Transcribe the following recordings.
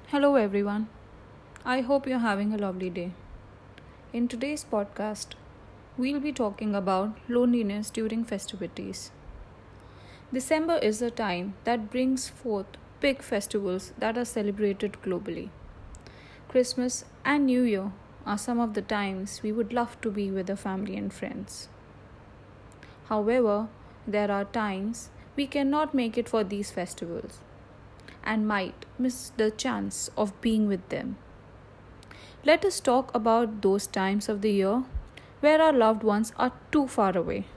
Hello, everyone. I hope you're having a lovely day. In today's podcast, we'll be talking about loneliness during festivities. December is a time that brings forth big festivals that are celebrated globally. Christmas and New Year are some of the times we would love to be with the family and friends. However, there are times we cannot make it for these festivals and might miss the chance of being with them. Let us talk about those times of the year where our loved ones are too far away.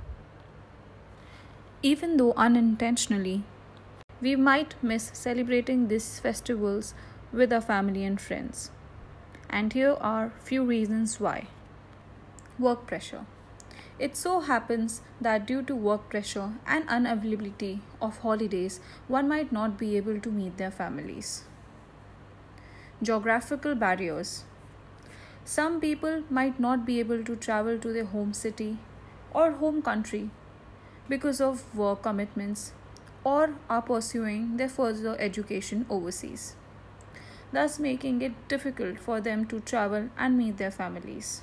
Even though unintentionally, we might miss celebrating these festivals with our family and friends. And here are few reasons why. Work pressure. It so happens that due to work pressure and unavailability of holidays, one might not be able to meet their families. Geographical barriers. Some people might not be able to travel to their home city or home country because of work commitments or are pursuing their further education overseas, thus making it difficult for them to travel and meet their families.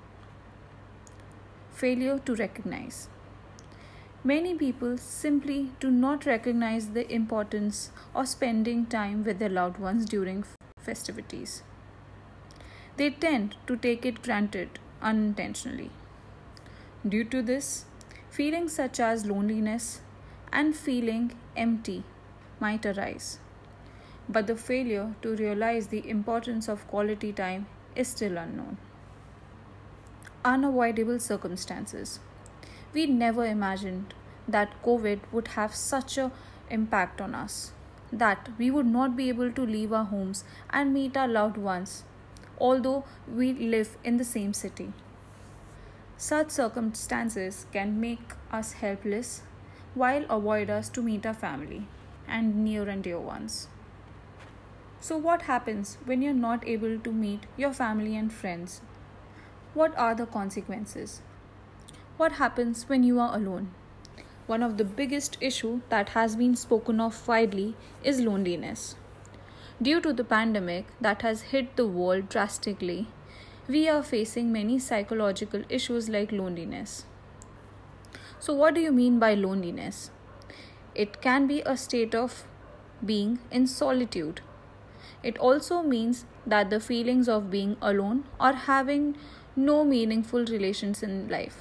Failure to recognize. Many people simply do not recognize the importance of spending time with their loved ones during festivities. They tend to take it granted unintentionally. Due to this, feelings such as loneliness and feeling empty might arise. But the failure to realize the importance of quality time is still unknown. Unavoidable circumstances. We never imagined that COVID would have such an impact on us, that we would not be able to leave our homes and meet our loved ones, although we live in the same city. Such circumstances can make us helpless while avoid us to meet our family and near and dear ones. So what happens when you're not able to meet your family and friends? What are the consequences? What happens when you are alone? One of the biggest issues that has been spoken of widely is loneliness. Due to the pandemic that has hit the world drastically, we are facing many psychological issues like loneliness. So, what do you mean by loneliness? It can be a state of being in solitude. It also means that the feelings of being alone or having no meaningful relations in life.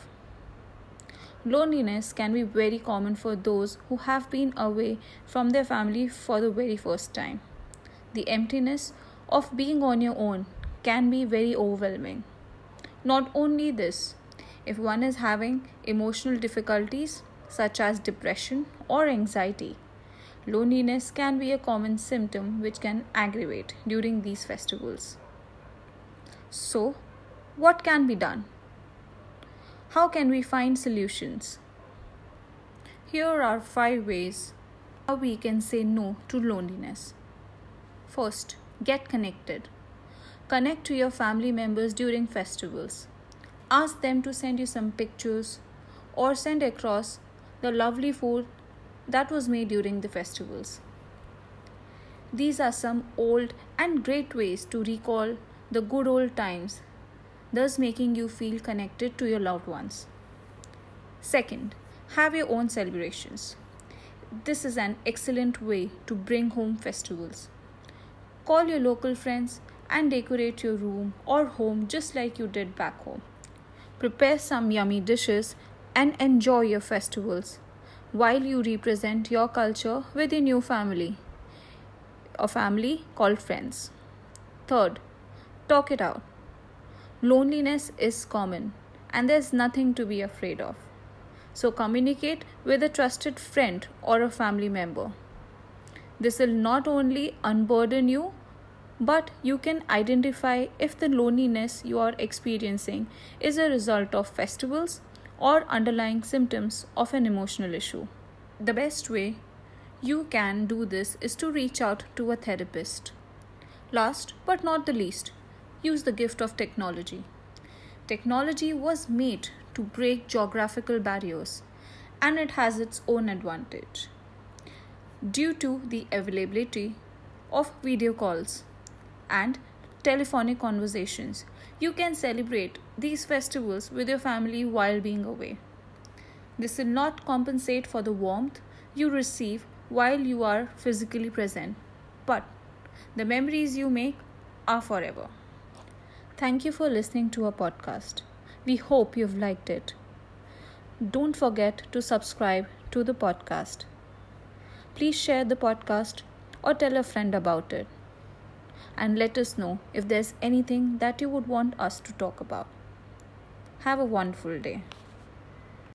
Loneliness can be very common for those who have been away from their family for the very first time. The emptiness of being on your own can be very overwhelming. Not only this, if one is having emotional difficulties such as depression or anxiety, loneliness can be a common symptom which can aggravate during these festivals. So, what can be done? How can we find solutions? Here are 5 ways how we can say no to loneliness. First, get connected. Connect to your family members during festivals. Ask them to send you some pictures or send across the lovely food that was made during the festivals. These are some old and great ways to recall the good old times, thus making you feel connected to your loved ones. Second, have your own celebrations. This is an excellent way to bring home festivals. Call your local friends and decorate your room or home just like you did back home. Prepare some yummy dishes and enjoy your festivals while you represent your culture with your new family, a family called friends. Third, talk it out. Loneliness is common and there's nothing to be afraid of. So communicate with a trusted friend or a family member. This will not only unburden you, but you can identify if the loneliness you are experiencing is a result of festivals or underlying symptoms of an emotional issue. The best way you can do this is to reach out to a therapist. Last but not the least, use the gift of technology. Technology was made to break geographical barriers and it has its own advantage. Due to the availability of video calls and telephonic conversations. You can celebrate these festivals with your family while being away. This will not compensate for the warmth you receive while you are physically present, but the memories you make are forever. Thank you for listening to our podcast. We hope you've liked it. Don't forget to subscribe to the podcast. Please share the podcast or tell a friend about it. And let us know if there's anything that you would want us to talk about. Have a wonderful day.